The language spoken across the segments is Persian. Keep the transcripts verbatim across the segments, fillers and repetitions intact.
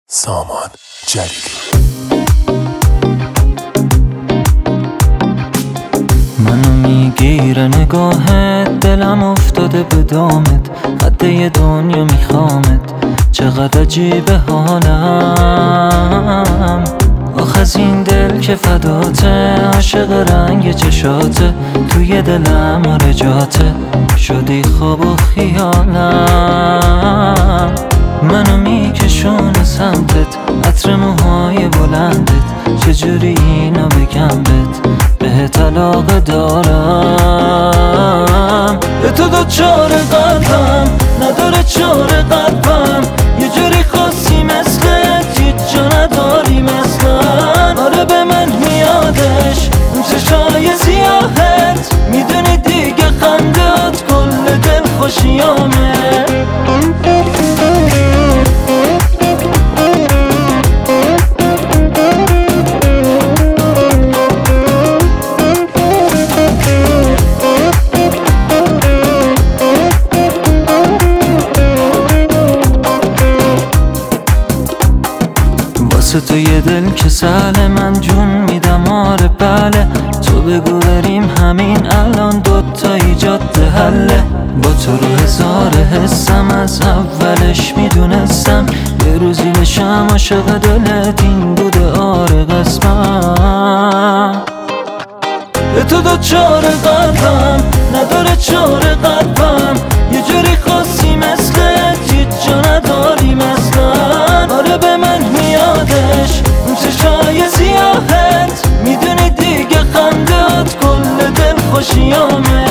سامان جلیلی. منو میگیره نگاهت، دلم افتاده به دامت، قد یه دنیا میخوامت، چقدر عجیبه حالم. آخ از این دل که فداته، عاشق رنگ چشاته، توی دلم آره جاته، شدی خواب و خیالم. منو میکشونه سمتت، عطر موهای بلندت، چجوری اینو بگم بهت، بهت علاقه دارم. به تو دوچار قلبم، نداره چار قلبم، یه جوری خاصی مثلت، هیچ جا نداری مثلن. آره به من میادش اون چشای سیاهت، میدونی دیگه خندت کل دل خوشیامه. تو یه دل که سهله، من جون میدم آره بله، تو بگو بریم همین الان، دوتایی جاده حله. با تو رو هزار حسم، از اولش میدونستم یه روزی بشم عاشق دلت، این بوده آره قسمم. به تو دوچار قلبم، نداره چار قلبم، یه جوری خاصی مثلت، هیچ جا نداری مثلن. آره به من میادش اون چشای سیاهت، میدونی دیگه خندت کل دل خوشیامه.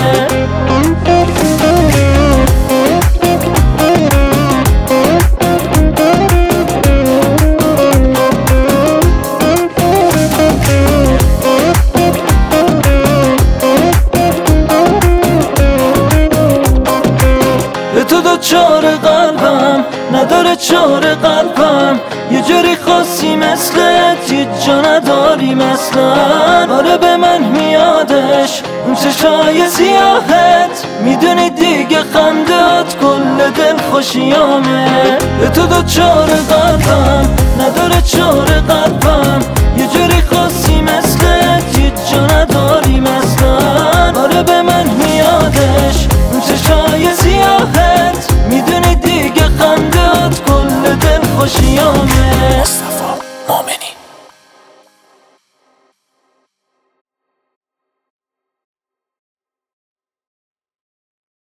به تو دوچار قلبم، نداره چار قلبم، یه جوری خاصی مثلت، هیچ جا نداری مثلن. آره به من میادش اون چشای سیاهت، میدونی دیگه خندت کل دل خوشیامه. به تو دوچار قلبم، نداره چار قلبم، یه جوری خاصی مثلت، هیچ جا نداری مثلن. آره به من میادش اون چشای سیاهت، میدونی دیگه خندت کل دل خوشیامه. مصطفی مؤمنی.